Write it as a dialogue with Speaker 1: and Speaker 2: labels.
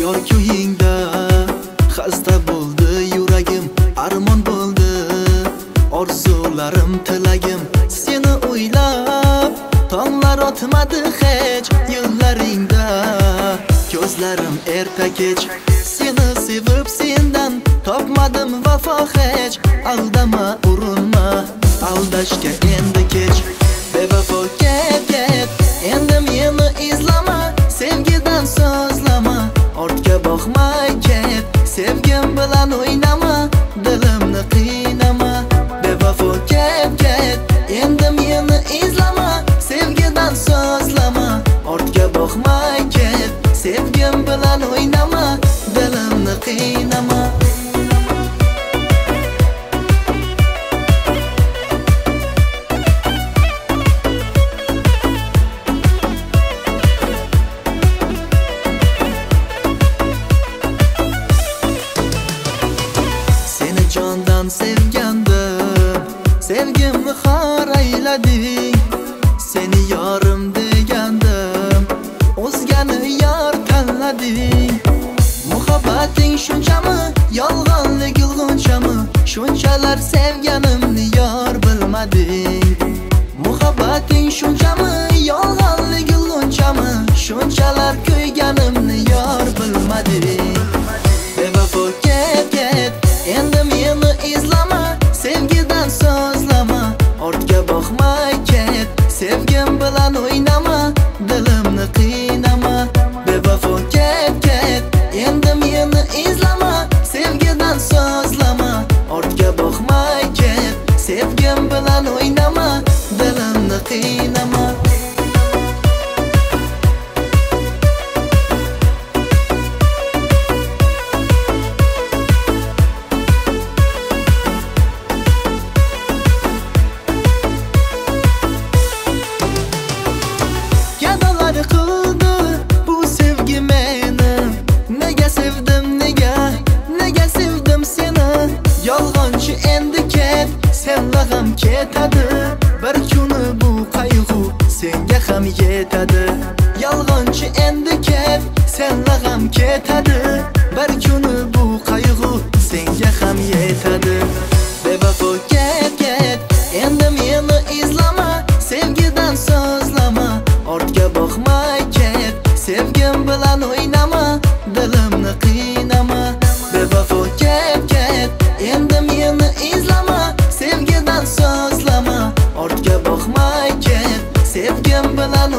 Speaker 1: yor ko'yingda xasta bo'ldi yuragim, armon bo'ldi orzularim, tilagim seni o'ylab. Tonglar o'tmadi hech yo'llaringda, ko'zlarim erta kech seni sevib sendan topmadim vafo hech. Aldama, urinma, aldashga endi kech. Bevafo ket, endi meni izlama, sevgidan so'zlama, ortga boqmay ket, sevgim bilan o'ynama, dilimni qiynama. Bevafo ket, endi meni izlama, sevgidan so'zlama, ortga boqmay ket, sevgim bilan o'ynama, dilimni qiynama. Jondan sevgandim, sevgimni xor aylading. Seni yorim degandim, o'zgani yor tanlading. Muhabbating shunchami, yolg'onlik yulg'unchami, shunchalar sevganimni yor bilmading. Muhabbating shunchami, yolg'onlik yulg'unchami, shunchalar kuyganimni yor bilmading. Bevafo ket, endi meni izlama, sevgidan so'zlama, ortga boqmay ket, sevgim bilan o'ynama, dilimni qiynama. Bevafo ket, endi meni izlama, sevgidan so'zlama, ortga boqmay ket, sevgim bilan o'ynama, dilimni qiynama. Qildi bu sevgi meni, nega sevdim, nega sevdim seni. Yolg'onchi endi ket, senla ham ketadi, bir kuni bu qayg'u senga ham yetadi. Yolg'onchi endi ket, senla ham ketadi, bir kuni bu qayg'u senga ham yetadi. Bevafo ket, endi meni izlama, sevgidan so'zlama, ortga boqmay ket, sevgim bilan o'ynama, dilimni qiynama. Bevafo ket, endi meni izlama, sevgidan so'zlama, ortga boqmay ket, sevgim bilan